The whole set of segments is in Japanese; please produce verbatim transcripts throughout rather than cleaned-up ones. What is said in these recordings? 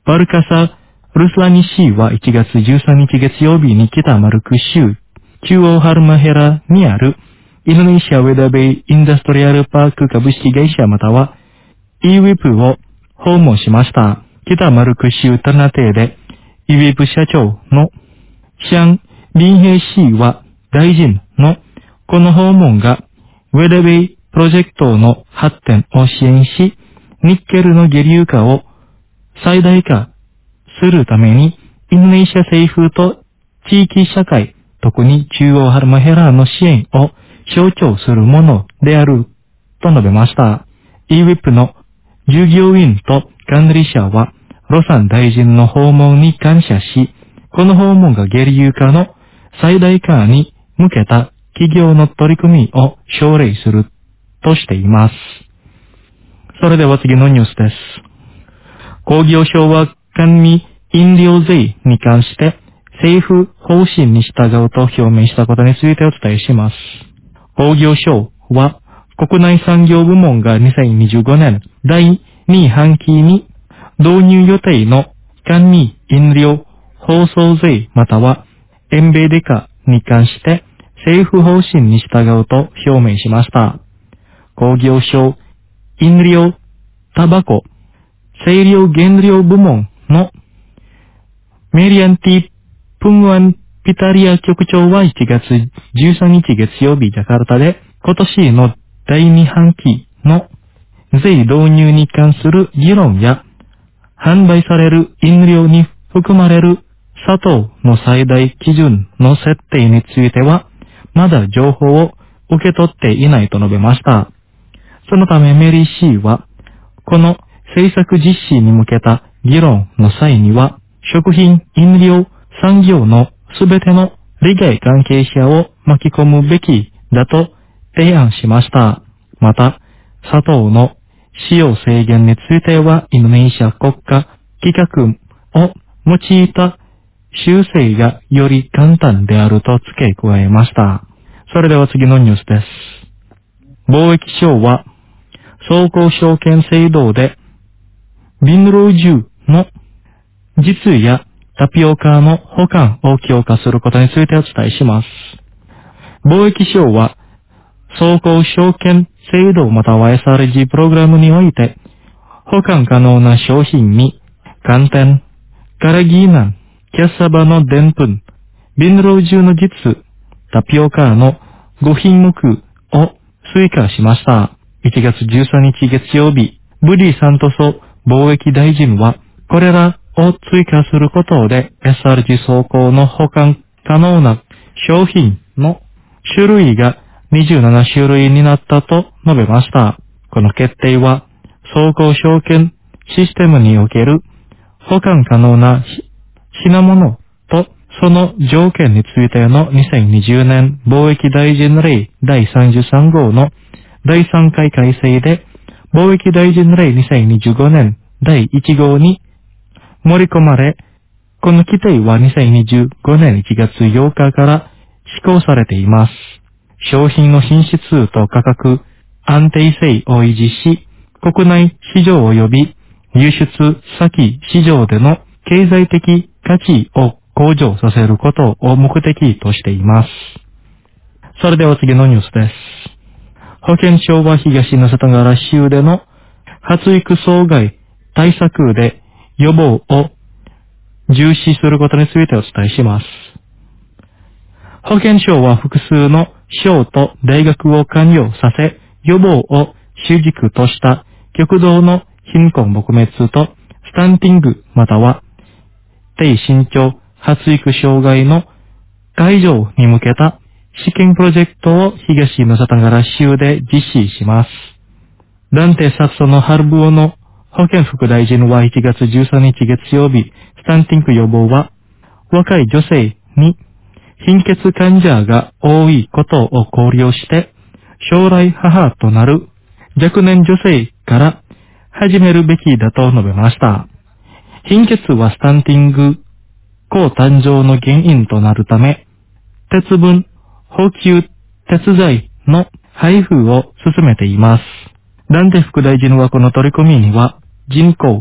バルカサ・ルスラニ市はいちがつじゅうさんにち月曜日に北マルク州中央ハルマヘラにあるインドネシアウェダベイインダストリアルパーク株式会社または イーウィーピー を訪問しました。北マルク州タナテで イーウィーピー 社長のシャン・リンヘイ氏は大臣のこの訪問がウェダベイプロジェクトの発展を支援し、ニッケルの下流化を最大化するためにインドネシア政府と地域社会、特に中央ハルマヘラの支援を象徴するものであると述べました。イーウィーピー の従業員と管理者はロサン大臣の訪問に感謝し、この訪問が下流化の最大化に向けた企業の取り組みを奨励するとしています。それでは次のニュースです。工業省は甘味飲料税に関して政府方針に従うと表明したことについてお伝えします。工業省は国内産業部門がにせんにじゅうごねんだいに半期に導入予定の甘味飲料包装税または円米デカに関して政府方針に従うと表明しました。工業省飲料タバコ清涼原料部門のメリアンティ・プンワン・ピタリア局長はいちがつじゅうさんにち月曜日ジャカルタで今年のだいに半期の税導入に関する議論や販売される飲料に含まれる砂糖の最大基準の設定についてはまだ情報を受け取っていないと述べました。そのためメリー氏はこの政策実施に向けた議論の際には食品飲料産業のすべての利害関係者を巻き込むべきだと提案しました。また、砂糖の使用制限についてはインドネシア国家規格を用いた修正がより簡単であると付け加えました。それでは次のニュースです。貿易省は総合証券制度でビンロージュの実やタピオカの保管を強化することについてお伝えします。貿易省は総合証券制度または エスアールジー プログラムにおいて保管可能な商品に寒天、カラギーナン、キャッサバのデンプン、ビンロージュの実、タピオカのご品目を追加しました。いちがつじゅうさんにち月曜日、ブディ・サントソ貿易大臣はこれらを追加することで エスアールジー 走行の保管可能な商品の種類がにじゅうななしゅるいになったと述べました。この決定は総合証券システムにおける保管可能な品物とその条件についてのにせんにじゅうねん貿易大臣令だいさんじゅうさんごうのだいさんかい改正で貿易大臣令にせんにじゅうごねんだいいちごうに盛り込まれ、この規定はにせんにじゅうごねんいちがつようかから施行されています。商品の品質と価格、安定性を維持し、国内市場及び輸出先市場での経済的価値を向上させることを目的としています。それでは次のニュースです。保健省は東の里原州での発育障害対策で予防を重視することについてお伝えします。保健省は複数の省と大学を関与させ、予防を主軸とした極度の貧困撲滅とスタンティングまたは低身長発育障害の解除に向けた試験プロジェクトを東の里原州で実施します。ダンテ・サッソのハルブオの保健副大臣はいちがつじゅうさんにち月曜日、スタンティング予防は若い女性に貧血患者が多いことを考慮して将来母となる若年女性から始めるべきだと述べました。貧血はスタンティング抗誕生の原因となるため、鉄分補給鉄剤の配布を進めています。ダンテ副大臣はこの取り組みには人口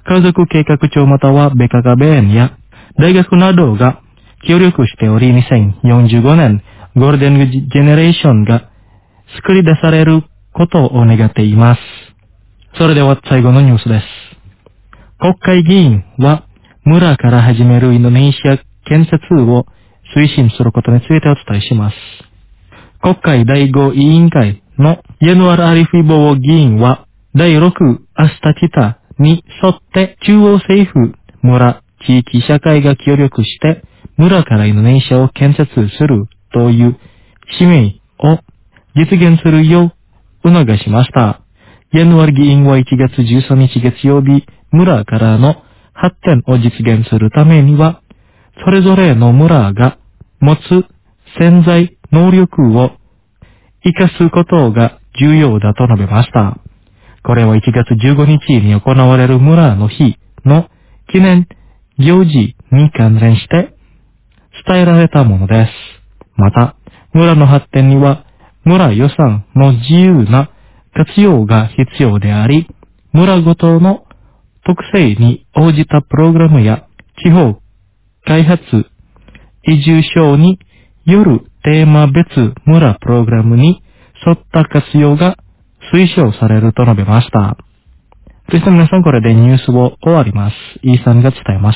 家族計画庁またはベカガベーンや大学などが協力しており、にせんよんじゅうごねんゴールデンジェネレーションが作り出されることを願っています。それでは最後のニュースです。国会議員は村から始めるインドネシア建設を推進することについてお伝えします。国会だいご委員会のヤヌアル・アリフィボー議員はだいろくアスタティタに沿って中央政府、村、地域社会が協力して村からインドネシアを建設するという使命を実現するよう促しました。ヤヌアル議員はいちがつじゅうさんにち月曜日、村からの発展を実現するためには、それぞれの村が持つ潜在能力を生かすことが重要だと述べました。これはいちがつじゅうごにちに行われる村の日の記念行事に関連して伝えられたものです。また、村の発展には村予算の自由な活用が必要であり、村ごとの特性に応じたプログラムや地方開発、移住省によるテーマ別村プログラムに沿った活用が推奨されると述べました。そして皆さん、これでニュースを終わります。イーさんが伝えました。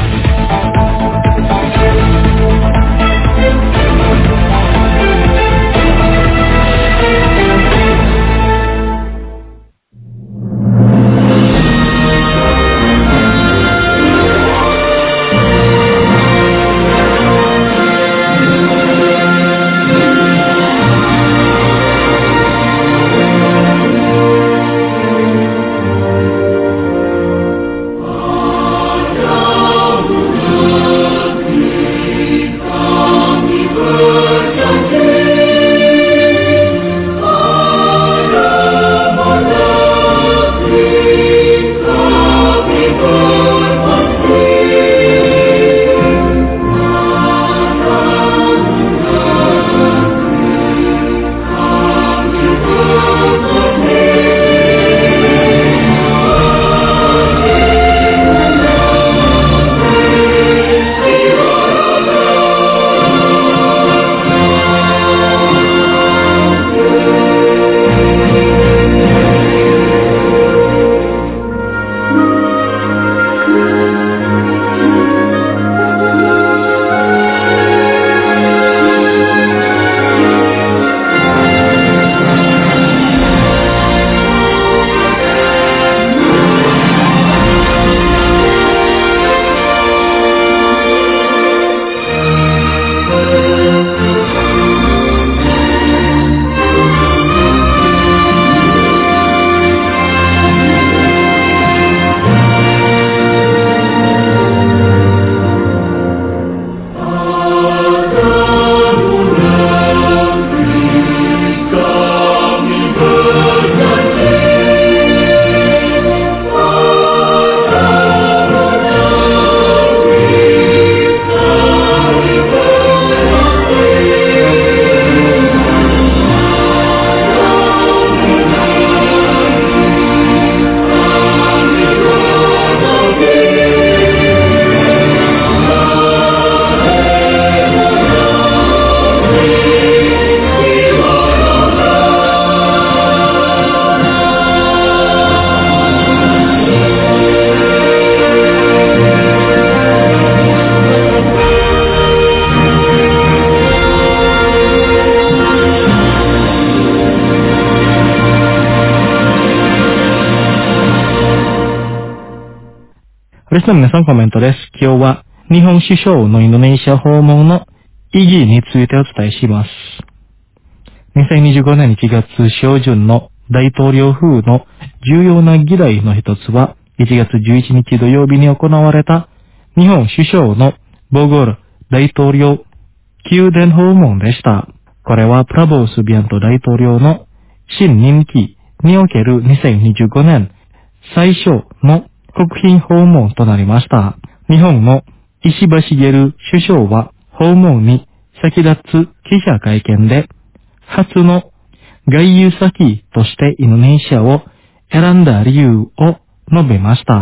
リスナーの皆さん、コメントです。今日は日本首相のインドネシア訪問の意義についてお伝えします。にせんにじゅうごねんいちがつ初旬の大統領府の重要な議題の一つは、いちがつじゅういちにち土曜日に行われた日本首相のボゴール大統領宮殿訪問でした。これはプラボースビアント大統領の新任期におけるにせんにじゅうごねん最初の国賓訪問となりました。日本の石破茂首相は訪問に先立つ記者会見で、初の外遊先としてインドネシアを選んだ理由を述べました。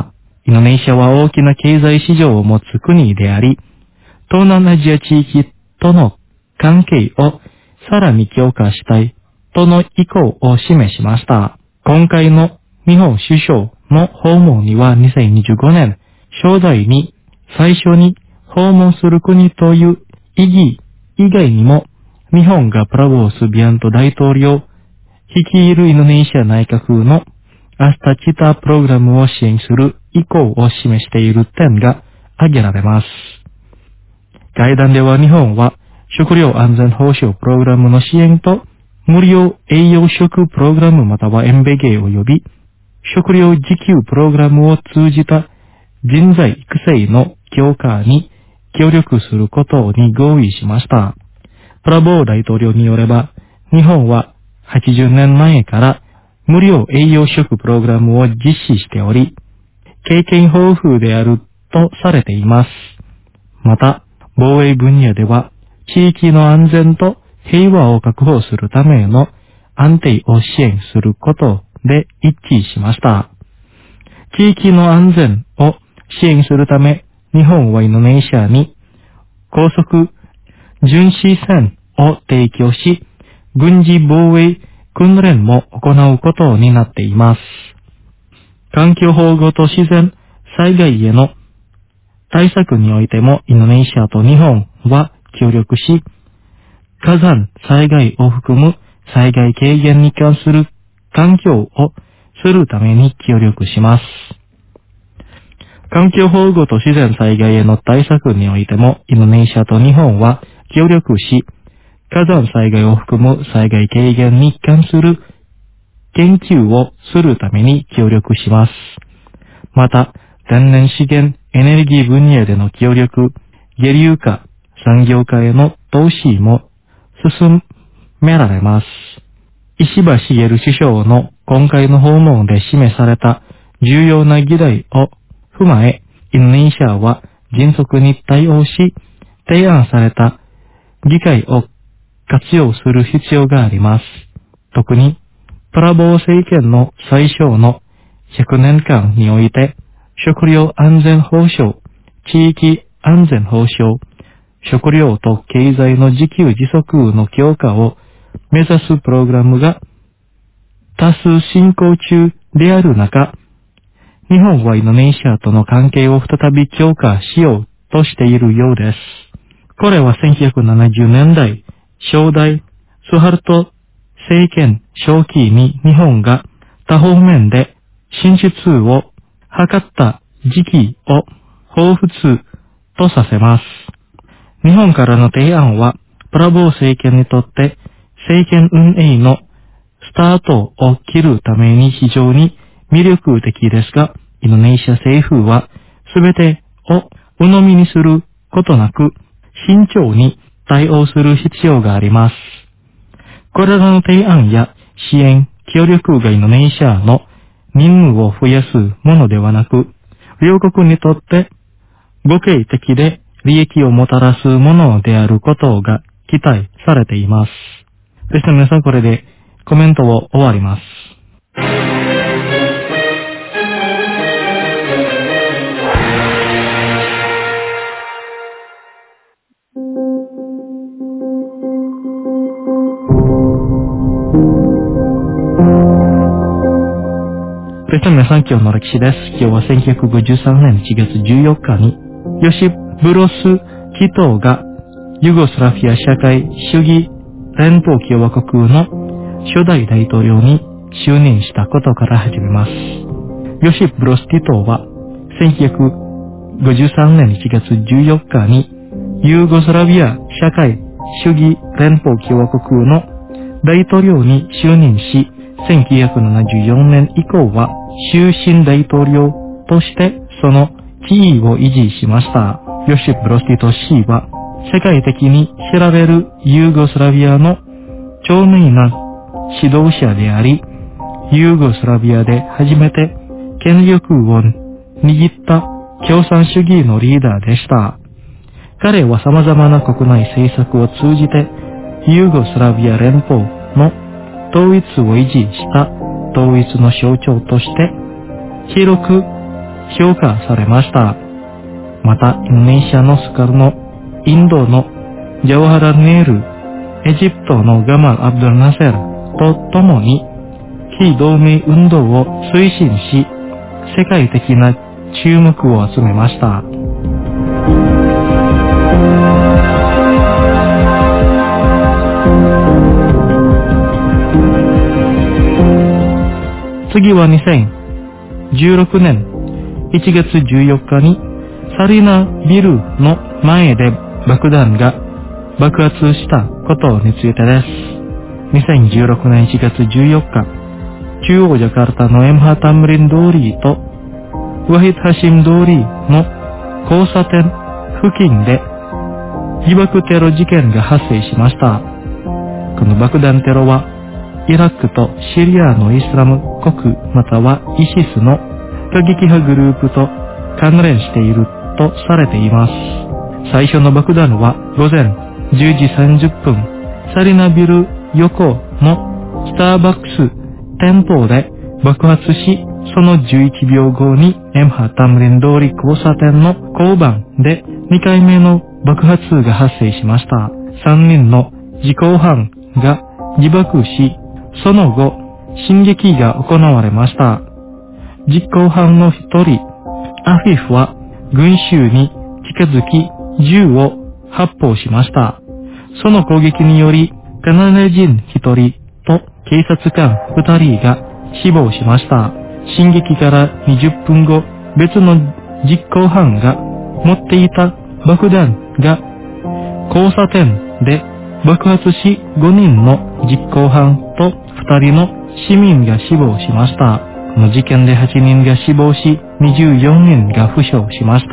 インドネシアは大きな経済市場を持つ国であり、東南アジア地域との関係をさらに強化したいとの意向を示しました。今回の日本首相の訪問にはにせんにじゅうごねん初代に最初に訪問する国という意義以外にも、日本がプラボー・スビアント大統領率いるインドネシア内閣のアスタチタプログラムを支援する意向を示している点が挙げられます。会談では日本は食料安全保障プログラムの支援と無料栄養食プログラムまたはエンベゲー及び食料自給プログラムを通じた人材育成の強化に協力することに合意しました。プラボー大統領によれば、日本ははちじゅうねんまえから無料栄養食プログラムを実施しており、経験豊富であるとされています。また、防衛分野では、地域の安全と平和を確保するための安定を支援することで一致しました。地域の安全を支援するため、日本はインドネシアに高速巡視船を提供し、軍事防衛訓練も行うことになっています。環境保護と自然災害への対策においてもインドネシアと日本は協力し、火山災害を含む災害軽減に関する環境をするために協力します。環境保護と自然災害への対策においてもインドネシアと日本は協力し、火山災害を含む災害軽減に関する研究をするために協力します。また、天然資源エネルギー分野での協力、下流化、産業化への投資も進められます。石破茂首相の今回の訪問で示された重要な議題を踏まえ、インドネシアは迅速に対応し、提案された議会を活用する必要があります。特に、プラボー政権の最小のひゃくねんかんにおいて、食料安全保障、地域安全保障、食料と経済の自給自足の強化を目指すプログラムが多数進行中である中、日本はインドネシアとの関係を再び強化しようとしているようです。これはせんきゅうひゃくななじゅうねんだい、初代スハルト政権初期に日本が多方面で進出を図った時期を彷彿とさせます。日本からの提案は、プラボー政権にとって政権運営のスタートを切るために非常に魅力的ですが、インドネシア政府はすべてを鵜呑みにすることなく、慎重に対応する必要があります。これらの提案や支援、協力がインドネシアの任務を増やすものではなく、両国にとって互恵的で利益をもたらすものであることが期待されています。ですので皆さんこれでコメントを終わります。それでは皆さん今日の歴史です。今日はせんきゅうひゃくごじゅうさんねんいちがつじゅうよっかにヨシブロス・ティトがユーゴスラビア社会主義連邦共和国の初代大統領に就任したことから始めます。ヨシブロス・ティトはせんきゅうひゃくごじゅうさんねんいちがつじゅうよっかにユーゴスラビア社会主義連邦共和国の大統領に就任し、せんきゅうひゃくななじゅうよねん以降は終身大統領としてその地位を維持しました。ヨシプ・ブロスティト氏は世界的に知られるユーゴスラビアの著名な指導者であり、ユーゴスラビアで初めて権力を握った共産主義のリーダーでした。彼は様々な国内政策を通じてユーゴスラビア連邦の統一を維持した統一の象徴として広く評価されました。また、インドネシアのスカルノ、インドのジャワハラネール、エジプトのガマル・アブドゥル・ナセルと共に非同盟運動を推進し、世界的な注目を集めました。次はにせんじゅうろくねんいちがつじゅうよっかにサリナビルの前で爆弾が爆発したことについてです。にせんじゅうろくねんいちがつじゅうよっか、中央ジャカルタのエムハタムリン通りとワヒッハシム通りの交差点付近で自爆テロ事件が発生しました。この爆弾テロはイラクとシリアのイスラム国またはイシスの過激派グループと関連しているとされています。最初の爆弾は午前じゅうじさんじゅっぷん、サリナビル横のスターバックス店舗で爆発し、そのじゅういちびょうごにエムハタムリン通り交差点の交番でにかいめの爆発が発生しました。さんにんの実行犯が自爆し、その後、襲撃が行われました。実行犯の一人、アフィフは群衆に近づき銃を発砲しました。その攻撃により、カナダ人一人と警察官二人が死亡しました。襲撃からにじゅっぷんご、別の実行犯が持っていた爆弾が交差点で爆発し、ごにんの実行犯とふたりの市民が死亡しました。この事件ではちにんが死亡し、にじゅうよにんが負傷しました。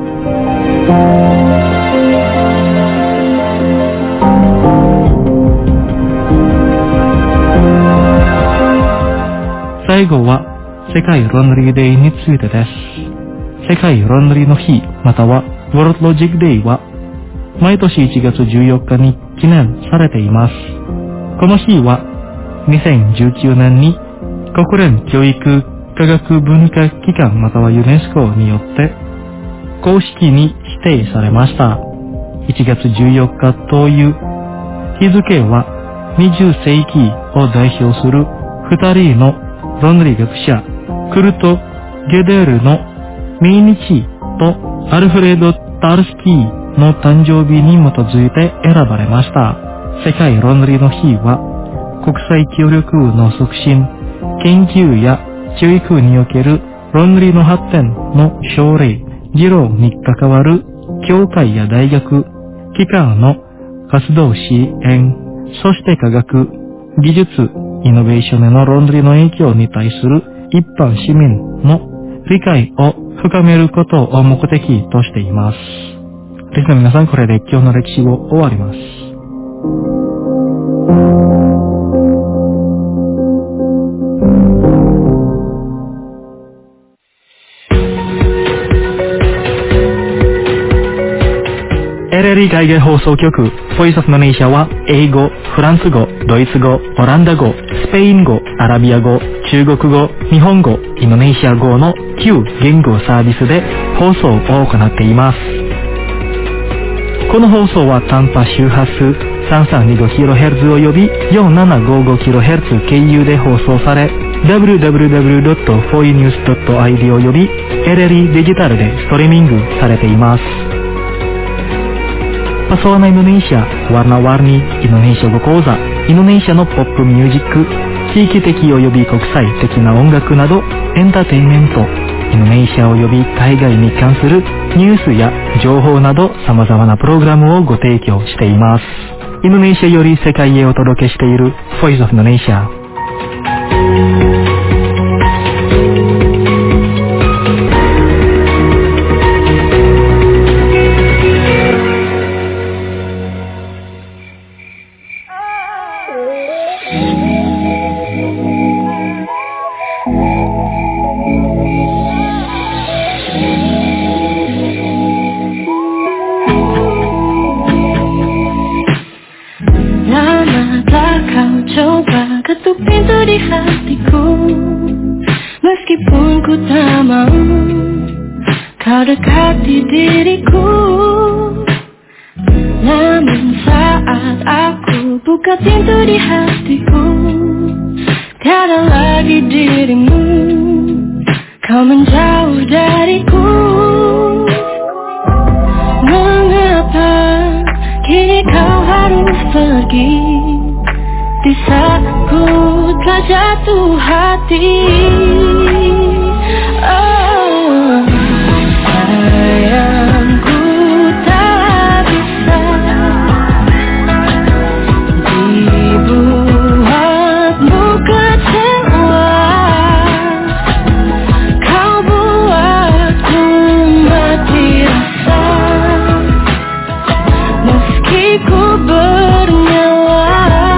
最後は世界ロンドリーデーについてです。世界ロンドリーの日またはワールドロジックデーは毎年いちがつじゅうよっかに記念されています。この日はにせんじゅうきゅうねんに国連教育科学文化機関またはユネスコによって公式に指定されました。いちがつじゅうよっかという日付はにじゅっせいきを代表するふたりのロンドリー学者クルト・ゲデールの命日とアルフレード・タルスキーの誕生日に基づいて選ばれました。世界ロンドリーの日は国際協力の促進、研究や教育におけるロンドリーの発展の奨励、議論に関わる協会や大学、機関の活動支援、そして科学、技術、イノベーションへのロンドリーの影響に対する一般市民の理解を深めることを目的としています。ですので皆さん、これで今日の歴史を終わります。エルエルイー 海外放送局ボイスオブインドネシアは英語、フランス語、ドイツ語、オランダ語、スペイン語、アラビア語、中国語、日本語、インドネシア語のきゅう言語サービスで放送を行っています。この放送は短波周波数 さんさんにごキロヘルツ および よんななごごキロヘルツ 経由で放送され ダブリューダブリューダブリュードットフォーイーニュースドットアイディー および エルエルイー デジタルでストリーミングされています。Pesona Indonesia, warna-warni Indonesia語講座、インドネシアのポップミュージック、地域的及び国際的な音楽など、エンターテインメント、インドネシア及び海外に関するニュースや情報など様々なプログラムをご提供しています。インドネシアより世界へお届けしている Voice of Indonesia。 Lama tak kau coba ketuk pintu di hatiku. mendekati diriku. Namun saat aku buka pintu di hatiku, tiada lagi dirimu. Kau menjauh dariku. Mengapa kini kau harus pergi di saat ku telah jatuh hati? Oh, sayangku tak bisa dibuatmu kecewa. Kau buatku mati rasa meski ku bernyawa.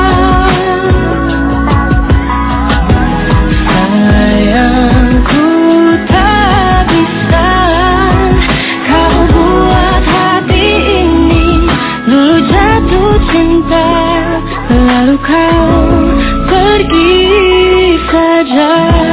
Sayangku tak bisa kau buat hati ini dulu jatuh cinta, lalu kau pergi saja.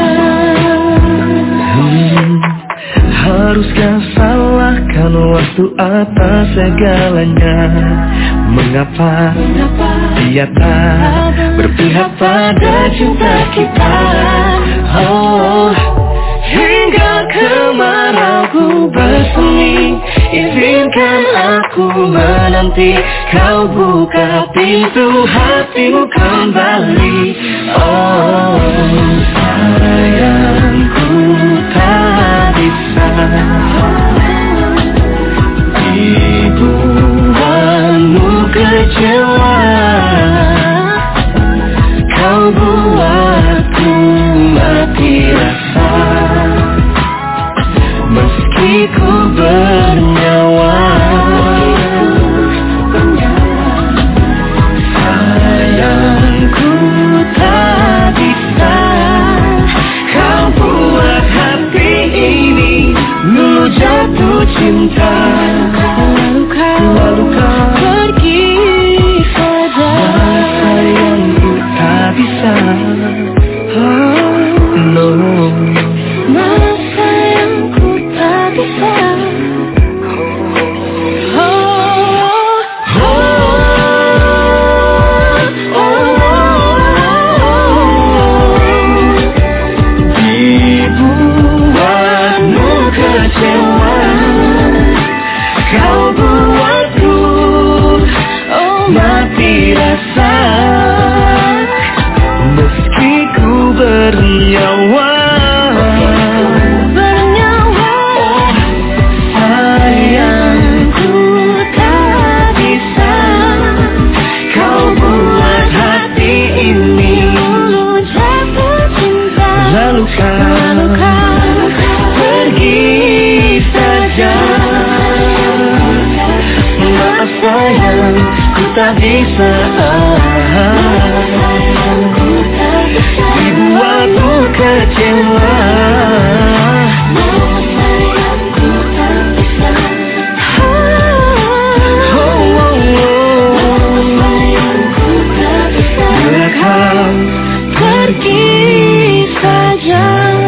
Hmm, haruskah salahkan waktu atas segalanya? Mengapa dia tak berpihak pada cinta kita? Oh, hingga kemarauku bersemi, izinkan aku menanti kau buka pintu hatimu kembali. Oh, sayangku tak bisa dibuatmu kecewa. Kau buatku mati rasa meski ku bernyawa. Sayangku tak bisa kau buat hati ini dulu jatuh cinta, lalu kau, lalu kau pergi saja. Sayangku tak bisa. Oh, no. Mas sayangku tak bisa. Oh, oh, oh, oh. Dibuatmu kecewa, kau buatku oh mati rasa meski ku bernyawa. Bernyawa. Oh, sayangku tak bisa kau buat hati ini dulu jatuh cinta, lalu kau, lalu kau pergi saja. Maaf sayang, ku tak bisa dibuatmu kecewa. Sayangku tak bisa. Oh, oh, oh. Sayangku tak bisa. Bila kau pergi saja.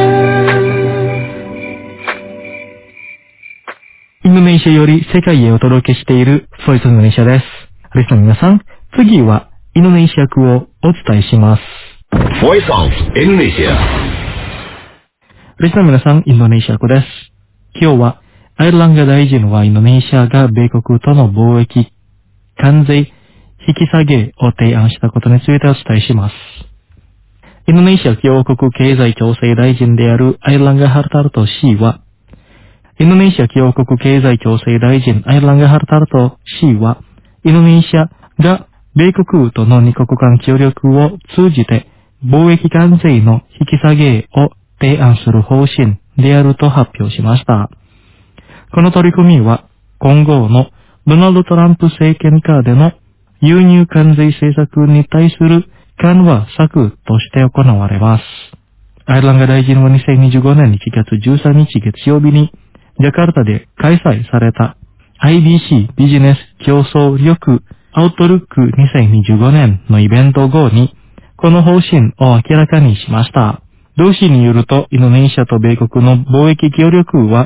Indonesia より世界へお届けしているソイスインドネシアです。リスナーの皆さん、次はインドネシア語をお伝えします。 Voice of Indonesia。 リスナーの皆さん、インドネシア語です。今日はアイルランド大臣はインドネシアが米国との貿易関税引き下げを提案したことについてお伝えします。インドネシア共和国経済調整大臣であるアイルランガ・ハルタルト氏は、インドネシア共和国経済調整大臣アイルランガ・ハルタルト氏は、インドネシアが米国との二国間協力を通じて貿易関税の引き下げを提案する方針であると発表しました。この取り組みは今後のドナルド・トランプ政権下での輸入関税政策に対する緩和策として行われます。アイルランド大臣はにせんにじゅうごねんいちがつじゅうさんにち月曜日にジャカルタで開催された アイビーシー ビジネス競争力アウトルックにせんにじゅうごねんのイベント後にこの方針を明らかにしました。同氏によるとインドネシアと米国の貿易協力は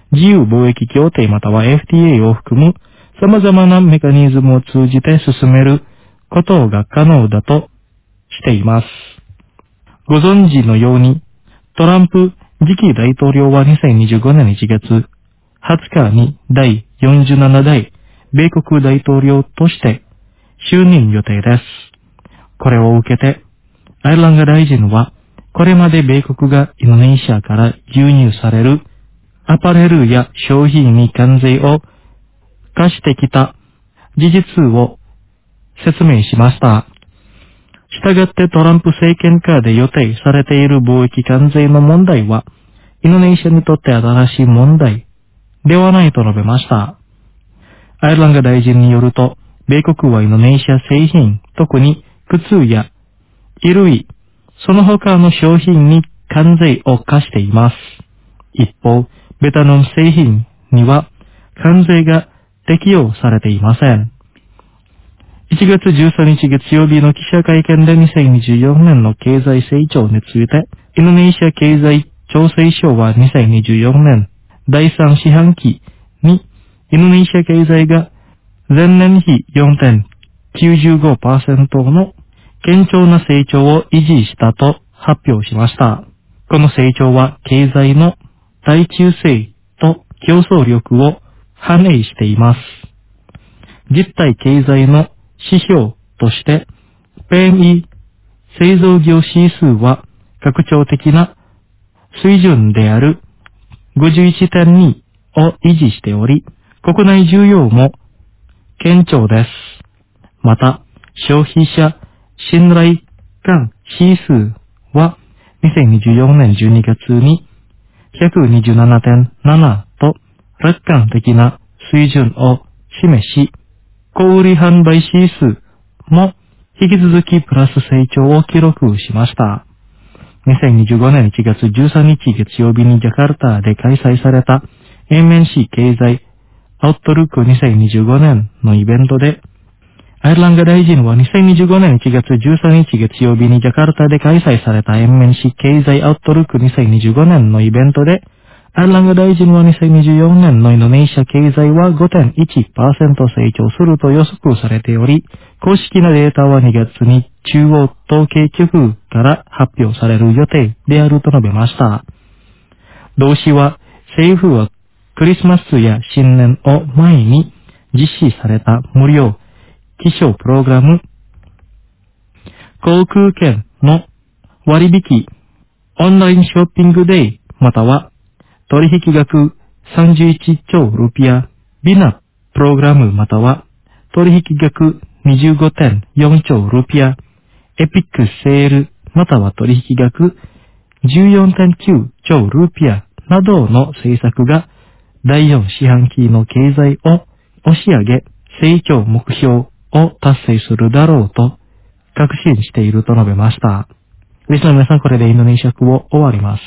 自由貿易協定または エフティーエー を含む様々なメカニズムを通じて進めることが可能だとしています。ご存知のように、トランプ次期大統領はにせんにじゅうごねんいちがつはつかにだいよんじゅうななだい米国大統領として就任予定です。これを受けて、アイルランド大臣は、これまで米国がインドネシアから輸入されるアパレルや商品に関税を課してきた事実を説明しました。したがってトランプ政権下で予定されている貿易関税の問題は、インドネシアにとって新しい問題ではないと述べました。アイルランド大臣によると、米国はインドネシア製品、特に靴や衣類、その他の商品に関税を課しています。一方、ベトナム製品には関税が適用されていません。いちがつじゅうさんにち月曜日の記者会見でにせんにじゅうよねんの経済成長について、インドネシア経済調整省はにせんにじゅうよねんだいさん四半期にインドネシア経済が前年比 よんてんきゅうじゅうごパーセント の堅調な成長を維持したと発表しました。この成長は経済の耐久性と競争力を反映しています。実体経済の指標として、ピーエムイー 製造業指数は拡張的な水準である ごじゅういってんに を維持しており、国内需要も堅調です。また、消費者信頼感指数はにせんにじゅうよねんじゅうにがつに ひゃくにじゅうななてんなな と楽観的な水準を示し、小売販売指数も引き続きプラス成長を記録しました。にせんにじゅうごねんいちがつじゅうさんにち月曜日にジャカルタで開催された エムエヌシー 経済アウトルックにせんにじゅうごねんのイベントで、アイルランド大臣はにせんにじゅうごねんいちがつじゅうさんにち月曜日にジャカルタで開催された エムエヌシー 経済アウトルックにせんにじゅうごねんのイベントで、アイルランド大臣はにせんにじゅうよねんのインドネシア経済は ごてんいちパーセント 成長すると予測されており、公式なデータはにがつに中央統計局から発表される予定であると述べました。同氏は政府はクリスマスや新年を前に実施された無料気象プログラム、航空券の割引、オンラインショッピングデイ、または取引額さんじゅういちちょうルピア、ビナプログラムまたは取引額 にじゅうごてんよんちょうルピア、エピックセールまたは取引額 じゅうよんてんきゅうちょうルピアなどの政策がだいよん四半期の経済を押し上げ、成長目標を達成するだろうと確信していると述べました。リスナーの皆さん、これでインドネシア語を終わります。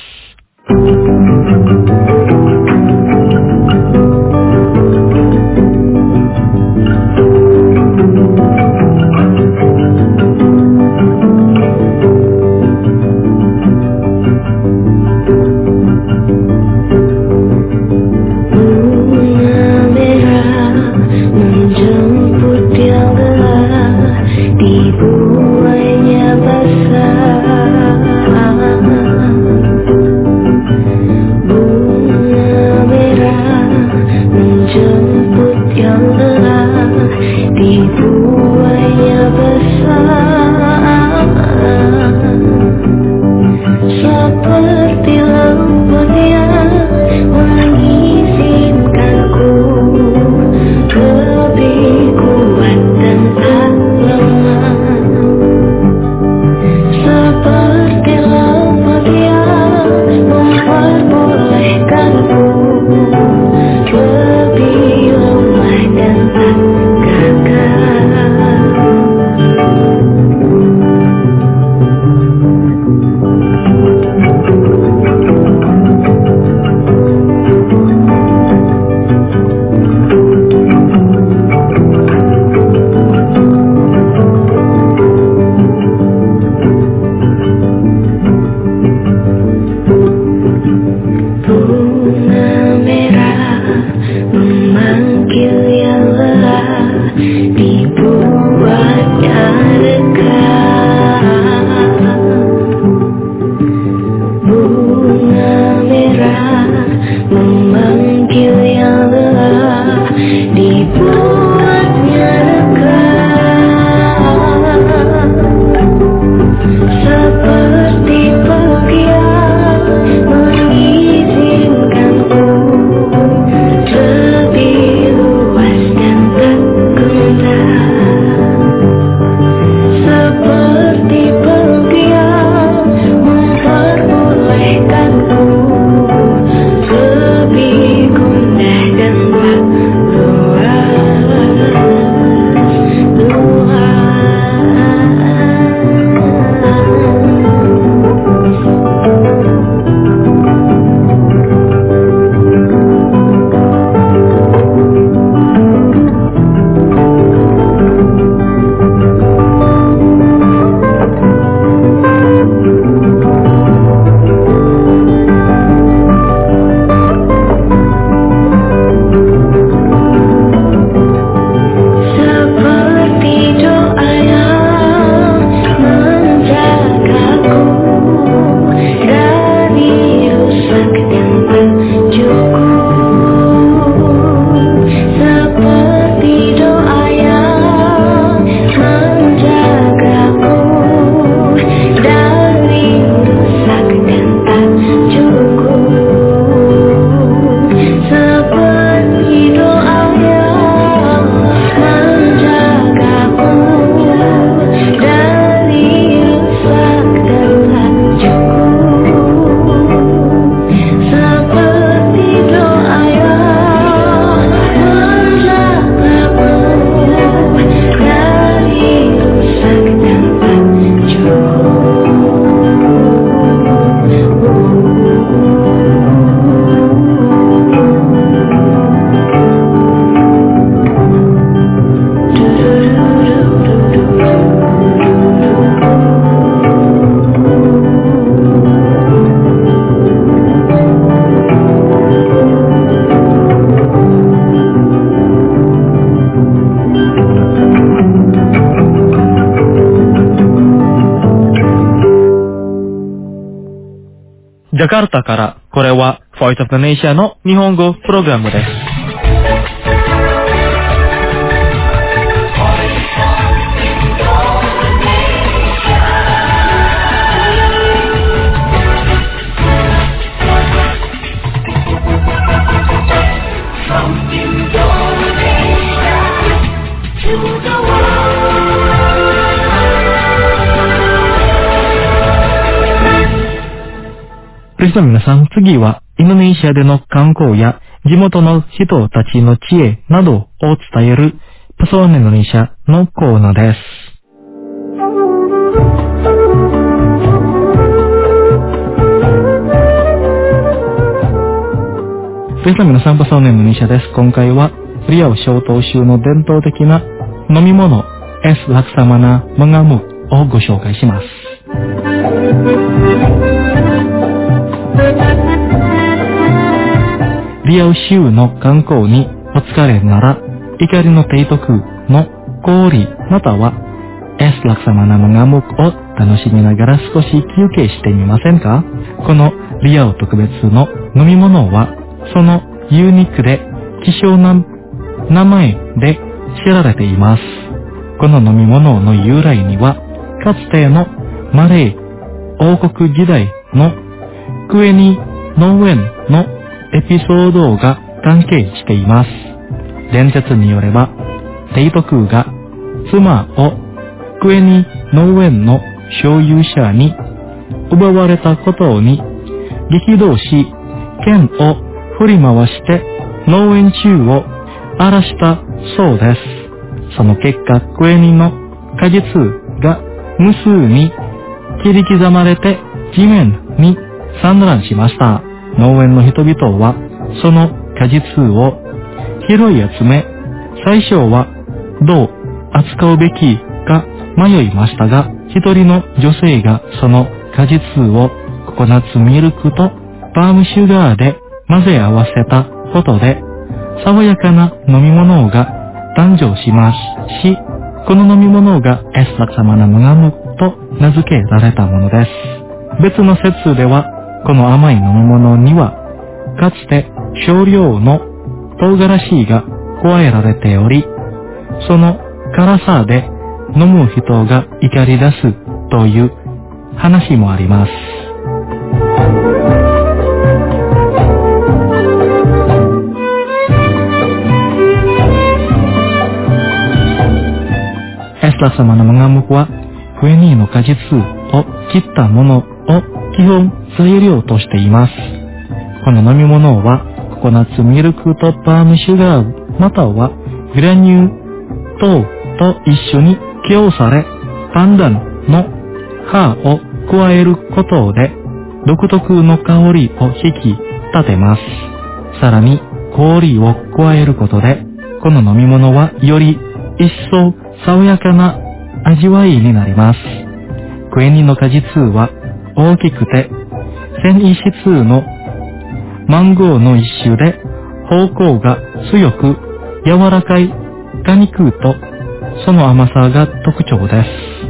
Bunga merah memanggil yang lelah, dibuatnya dekat. Bunga merah memanggil yang lelah, dibuatnya dekat. Seperti pegiat mengizinkanku lebih luas dan tak gundah. Seperti pegiat memperbolehkanku lebih gundah dan tak luas, luas. Seperti doa yang menjagaku dari rusak dan tercukup. Seperti doa yang menjagaku dari rusak dan tercukup. Seperti doa yang menjagaku dari rusak dan tercukup. Seperti doa yang menjagaku dari rusak dan Jakarta から、これは Voice of the Nation の日本語プログラムです。リスナーの皆さん、次はインドネシアでの観光や地元の人たちの知恵などを伝えるパソーネインドネシアのコーナーです。リスナーの皆さん、パソーネインドネシアです。今回はリアオ小島州の伝統的な飲み物 Es Laksamana Mengamuk をご紹介します。リアオ州の観光にお疲れなら、怒りの提督の氷または Es Laksamana Mengamuk を楽しみながら少し休憩してみませんか？このリアオ特別の飲み物は、そのユニークで希少な名前で知られています。この飲み物の由来には、かつてのマレー王国時代のクエニ農園のエピソードが関係しています。伝説によれば、提督が妻をクエニ農園の所有者に奪われたことに激動し、剣を振り回して農園中を荒らしたそうです。その結果、クエニの果実が無数に切り刻まれて地面に散乱しました。農園の人々はその果実を拾い集め、最初はどう扱うべきか迷いましたが、一人の女性がその果実をココナッツミルクとパームシュガーで混ぜ合わせたことで、 爽やかな飲み物が誕生しますし、この飲み物がエスラクサマナムガムと名付けられたものです。別の説では、この甘い飲み物には、かつて少量の唐辛子が加えられており、その辛さで飲む人が怒り出すという話もあります。エスラクサマナムガムはクエニーの果実を切ったものを基本材料としています。この飲み物はココナッツミルクとパームシュガーまたはグラニュー糖と一緒に起用され、パンダンの葉を加えることで独特の香りを引き立てます。さらに氷を加えることで、この飲み物はより一層爽やかな味わいになります。クエニの果実は大きくて繊維質のマンゴーの一種で、芳香が強く柔らかい果肉とその甘さが特徴です。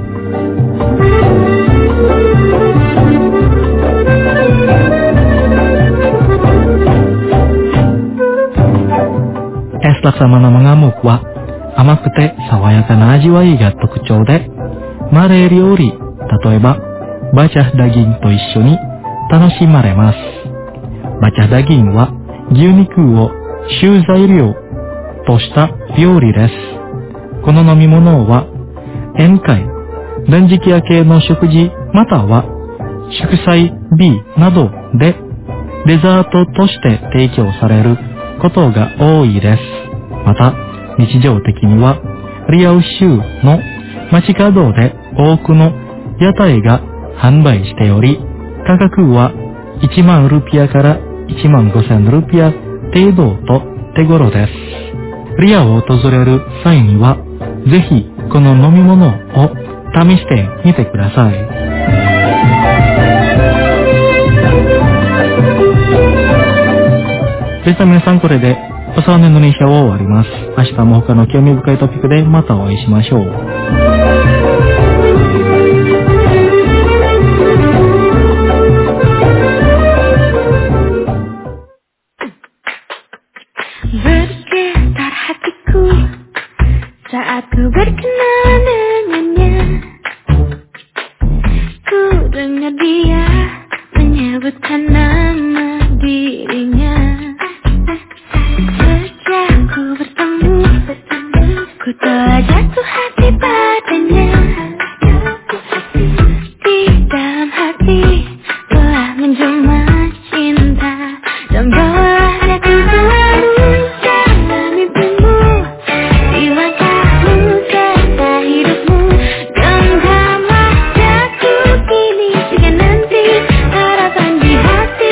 エスラクサマナムガムは甘くて爽やかな味わいが特徴で、マレー料理、例えばバチャダギンと一緒に楽しまれます。バチャダギンは牛肉を主材料とした料理です。この飲み物は宴会、断食明けの食事または祝祭日などでデザートとして提供されることが多いです。また日常的にはリアウ州の街角で多くの屋台が販売しており、価格はいちまんルピアからいちまんごせんルピア程度と手頃です。リアを訪れる際にはぜひこの飲み物を試してみてください。では皆さん、これでパサーのインドネシアを終わります。明日も他の興味深いトピックでまたお会いしましょう。 Bergetar hatiku saat ku berkenalan dengannya. Ku dengar dia menyebutkan nama dirinya. Sejak ku bertemu, ku telah jatuh hati padanya. Di dalam hati telah menjelma cinta dan bawalah ku selalu dalam mimpimu. Di langkahmu serta hidupmu, genggamlah daku kini jika nanti harapan di hati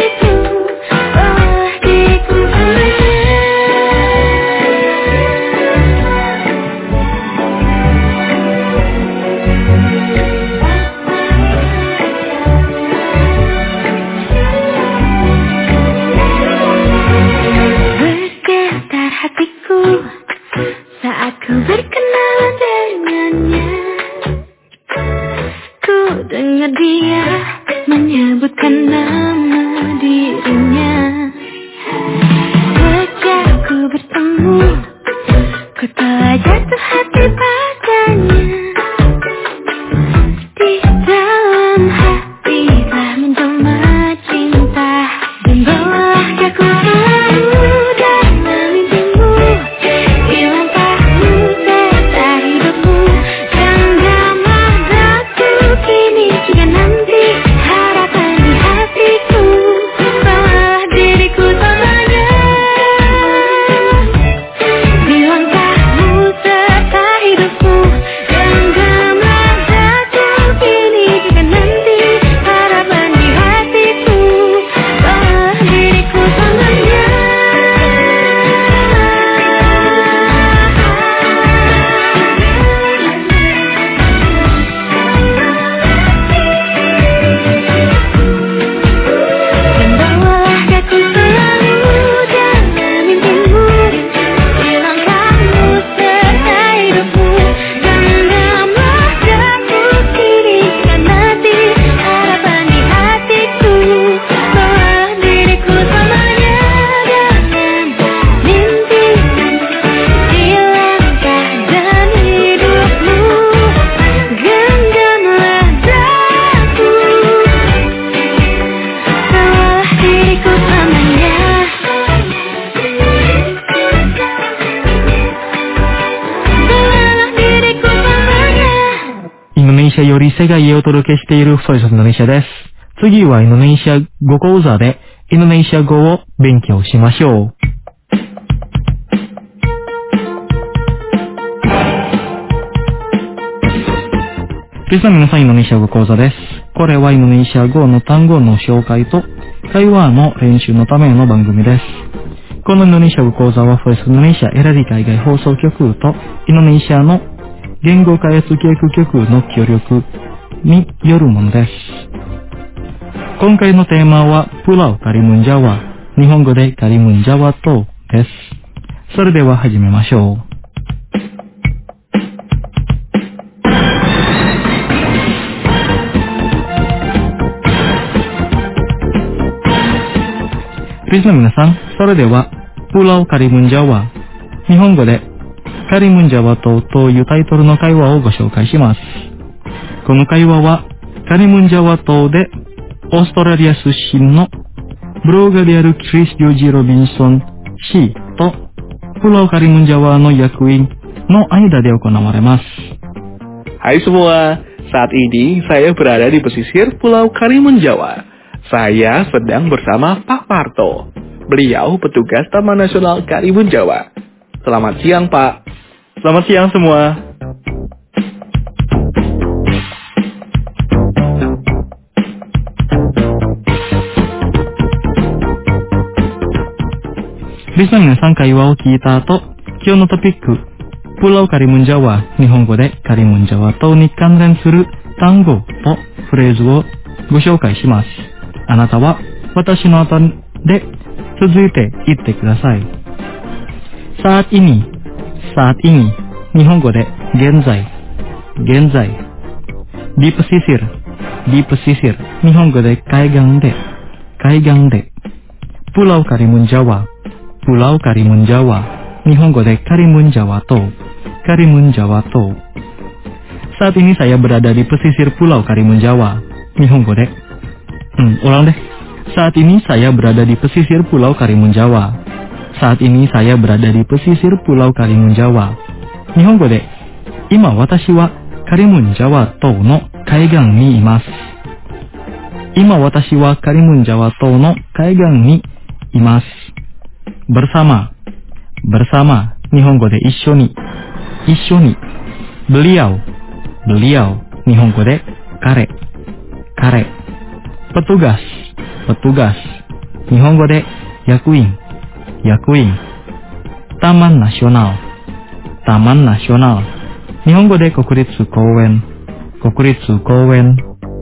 シアより世界へお届けしているソイソインドネシアです。次はインドネシア語講座でインドネシア語を勉強しましょう。リスナーの皆さん、インドネシア語講座です。これはインドネシア語の単語の紹介と会話の練習のための番組です。このインドネシア語講座はフォイスインドネシアエラディ海外放送局とインドネシアの言語開発教育局の協力によるものです。今回のテーマはプラウカリムンジャワ、日本語でカリムンジャワ島です。それでは始めましょう。リスナーの皆さん、それではプラウカリムンジャワ、日本語でカリムンジャワ島というタイトルの会話をご紹介します。この会話はカリムンジャワ島でオーストラリア出身のブロガーであるクリス・ジョージ・ロビンソン氏とプラウカリムンジャワの役員の間で行われます。 Hai semua, saat ini saya berada di pesisir Pulau Karimun Jawa. Saya sedang bersama Pak Parto. Beliau petugas Taman Nasional Karimun Jawa. Selamat siang, Pak. Selamat siang semua. Bisa皆さん会話を聞いた後、今日のトピック、プラウカリムンジャワ、日本語でカリムンジャワ島に関連する単語とフレーズをご紹介します。あなたは私の後で続いて言ってください。saat ini, saat ini、日本語で現在、現在。di pesisir、di pesisir、日本語で海岸で、海岸で。pulau Karimun Jawa、pulau Karimun Jawa、日本語でカリムンジャワ島、カリムンジャワ島。saat ini saya berada di pesisir pulau Karimun Jawa、日本語でHmm, ulang deh. Saat ini saya berada di pesisir Pulau Karimun Jawa. Saat ini saya berada di pesisir Pulau Karimun Jawa. Nihongo de, ima watashi wa Karimun Jawa tou no kaigan ni imasu. Ima watashi wa Karimun Jawa tou no kaigan ni imasu. Bersama, bersama. Nihongo de issho ni, issho ni. Beliau, beliau. Nihongo de kare, kare.Petugas, petugas. Nihongo de yakuin, yakuin. Taman Nasional, taman nasional. Nihongo de kokuritsu kouwen, kokuritsu kouwen.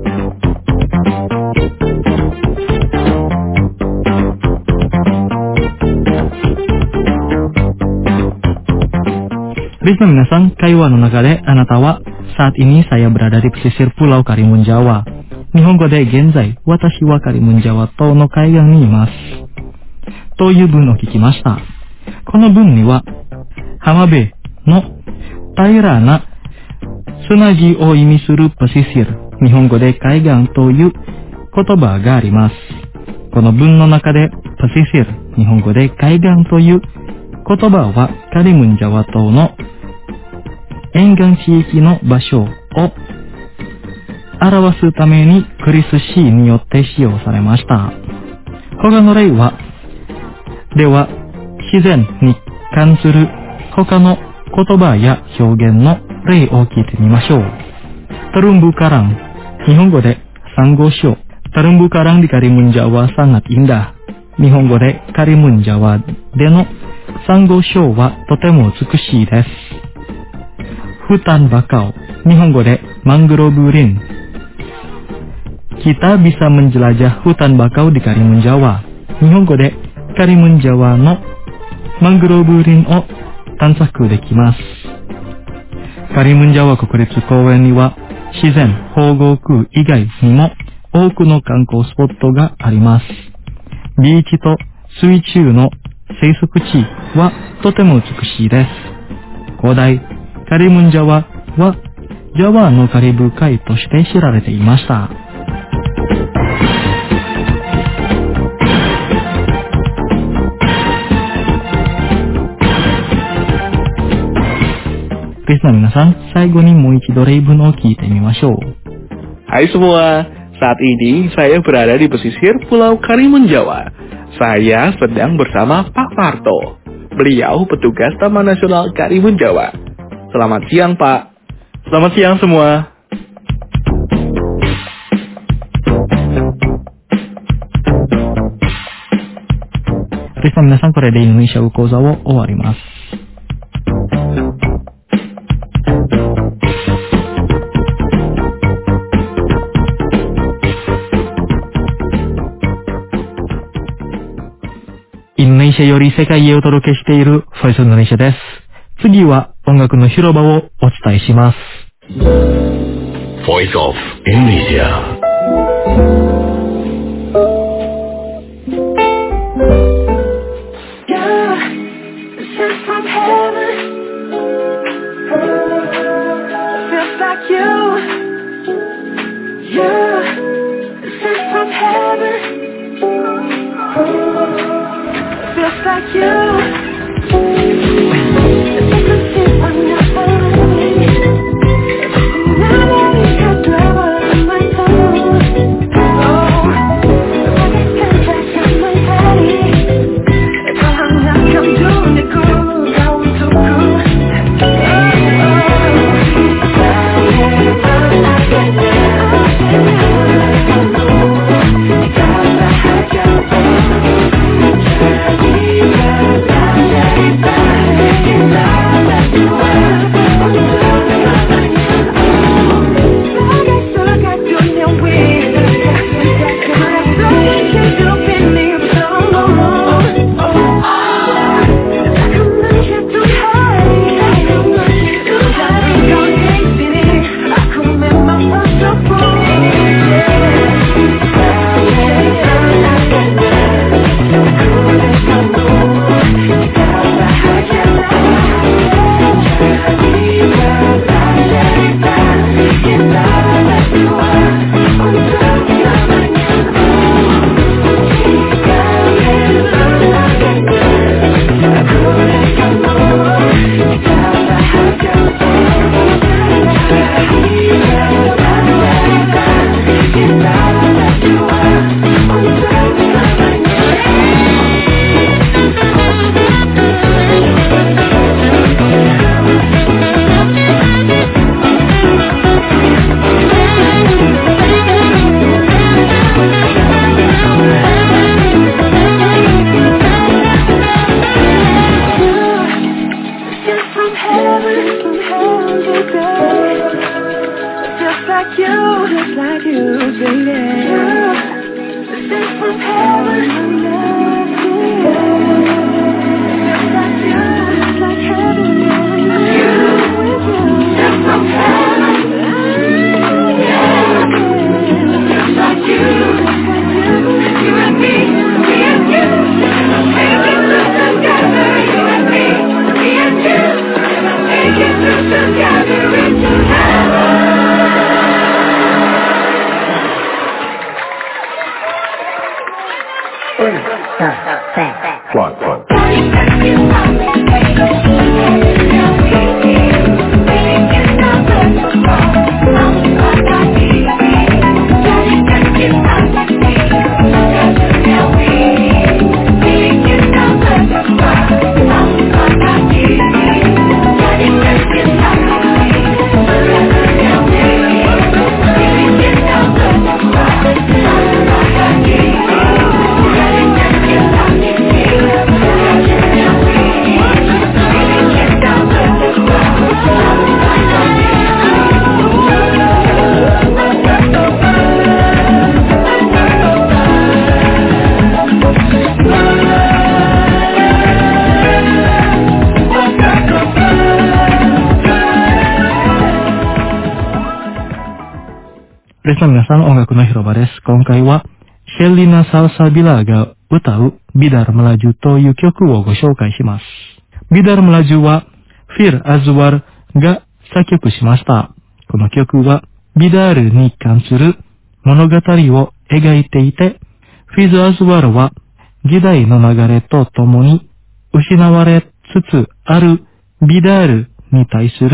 Listener minasan, kaiwa no naga de anata wa saat ini saya berada di pesisir Pulau Karimun Jawa.日本語で現在、私はカリムンジャワ島の海岸にいます。という文を聞きました。この文には、浜辺の平らな砂地を意味するパシシル、日本語で海岸という言葉があります。この文の中でパシシル、日本語で海岸という言葉はカリムンジャワ島の沿岸地域の場所を表すためにクリス氏によって使用されました。他の例は、では、自然に関する他の言葉や表現の例を聞いてみましょう。terumbu karang、日本語でサンゴ礁。terumbu karang di Karimun Jawa sangat indah。日本語でカリムンジャワでのサンゴ礁はとても美しいです。hutan bakau、日本語でマングローブ林。Kita bisa menjelajah hutan bakau di Karimun Jawa. Nihongo de Karimun Jawa no mangrove rin o tansaku dekimasu. Karimun Jawa 国立公園には自然保護区以外にも多くの観光スポットがあります。ビーチと水中の生息地はとても美しいです。古代カリムンジャワはジャワのカリブ海として知られていました。 リスナーの皆さん、最後にもう一度例文を聞いてみましょう。 Hai semua, saat ini saya berada di pesisir Pulau Karimun Jawa. Saya sedang bersama Pak Parto. Beliau petugas Taman Nasional Karimun Jawa. Selamat siang, Pak. Selamat siang semua. Listener 皆さん、これでインドネシア語講座を終わります。インドネシアより世界へお届けしているフォイスインドネシアです。次は音楽の広場をお伝えします。 Voice of Indonesia. Like you, Listener の皆さん、音楽の広場です。今回はシェリナ・サルサビラが歌うビダル・メラジュという曲をご紹介します。ビダル・メラジュはフィル・アズワルが作曲しました。この曲はビダルに関する物語を描いていて、フィズ・アズワルは時代の流れとともに失われつつあるビダルに対する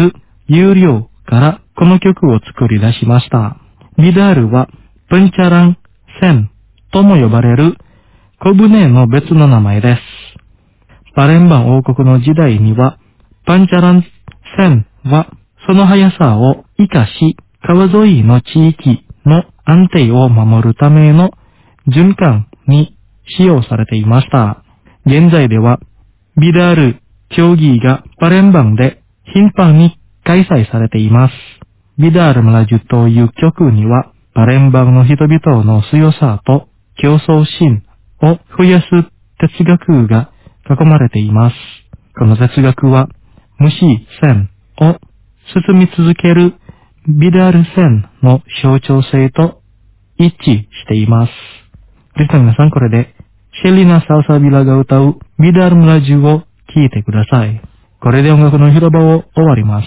有料からこの曲を作り出しました。ビダールはペンチャラン船とも呼ばれる小舟の別の名前です。パレンバン王国の時代には、パンチャラン船はその速さを生かし、川沿いの地域の安定を守るための循環に使用されていました。現在では、ビダール競技がパレンバンで頻繁に開催されています。ビダール・メラジュという曲には、パレンバンの人々の強さと競争心を増やす哲学が囲まれています。この哲学は、無視線を進み続けるビダール線の象徴性と一致しています。リスナーの皆さん、これでシェリナ・サウサビラが歌うビダール・メラジュを聴いてください。これで音楽の広場を終わります。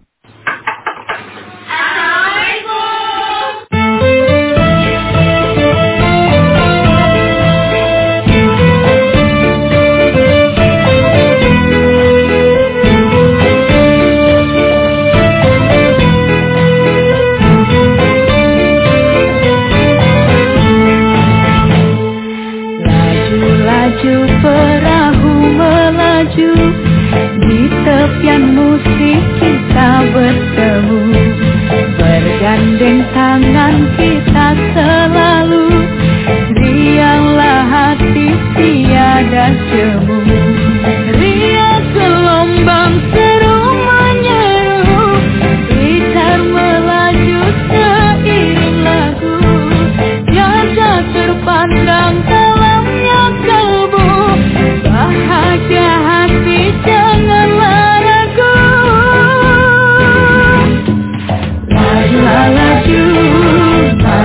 Perahu melaju di tepian musik kita bertemu, bergandeng tangan kita selalu, rianglah hati tiada jemu, riang gelombang seru menyeru, gitar melaju seiring lagu, tiada terpandang dalamnya kalbu. Bahagia hati janganlah ragu, laju laju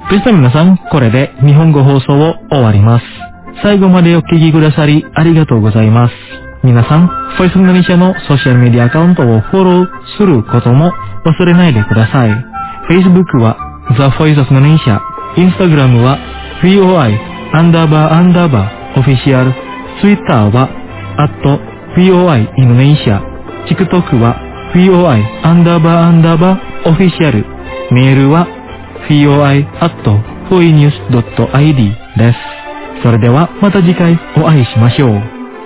そしたら皆さん、これで日本語放送を終わります。最後までお聞きくださりありがとうございます。皆さん、Voice of Indonesia のソーシャルメディアアカウントをフォローすることも忘れないでください。Facebook は The Voice of Indonesia、Instagram は ブイオーアイ アンダーバーアンダーバーオフィシャル、Twitter は アット ブイオーアイ Indonesia、TikTok は ブイオーアイ アンダーバーアンダーバーオフィシャル、メールは ブイオーアイ アット フォイニュース ドット アイディー です。それではまた次回お会いしましょう。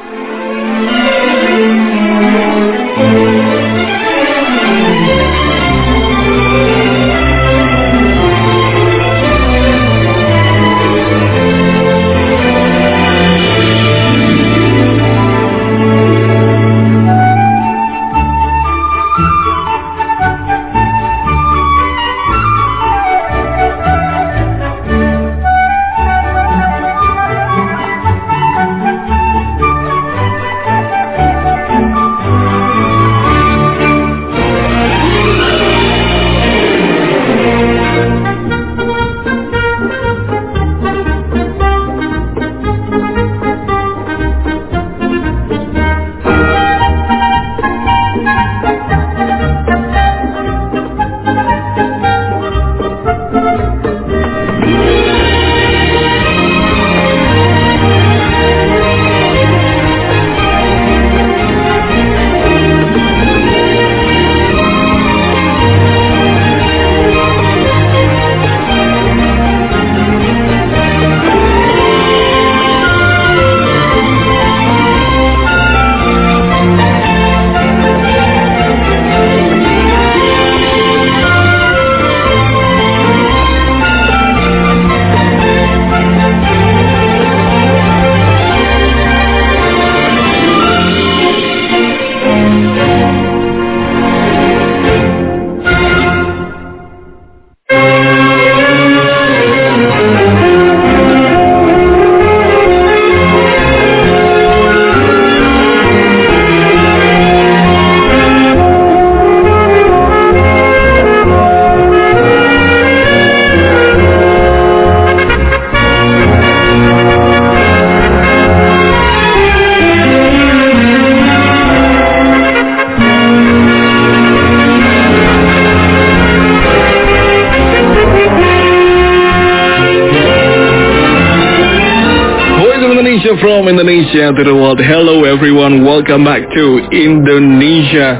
From Indonesia to the world. Hello everyone, welcome back to Indonesia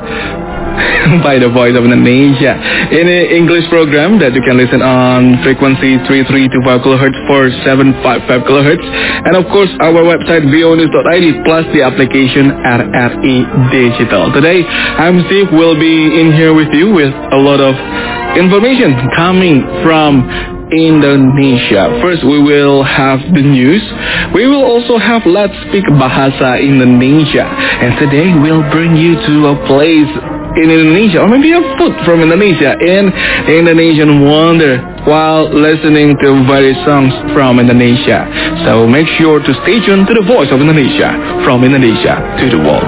by the Voice of Indonesia, in an English program that you can listen on frequency three three two five kilohertz, four seven five five kilohertz, and of course our website v o news dot i d plus the application R R E Digital. Today I'm Steve, will be in here with you with a lot of information coming from Indonesia. First, we will have the news. We will also have Let's Speak Bahasa Indonesia. And today we'll bring you to a place in Indonesia, or maybe a food from Indonesia, in Indonesian Wonder, while listening to various songs from Indonesia. So make sure to stay tuned to the Voice of Indonesia, from Indonesia to the world.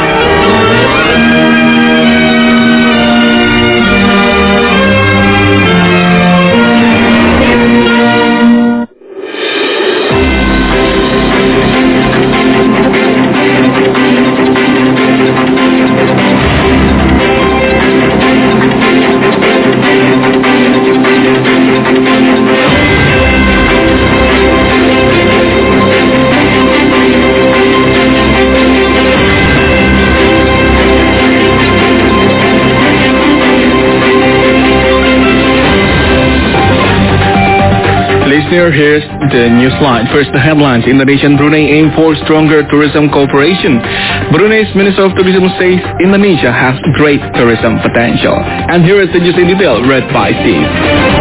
Listener, here's the news line. First, the headlines. Indonesia and Brunei aim for stronger tourism cooperation. Brunei's Minister of Tourism says Indonesia has great tourism potential. And here is the news in detail, read by Steve.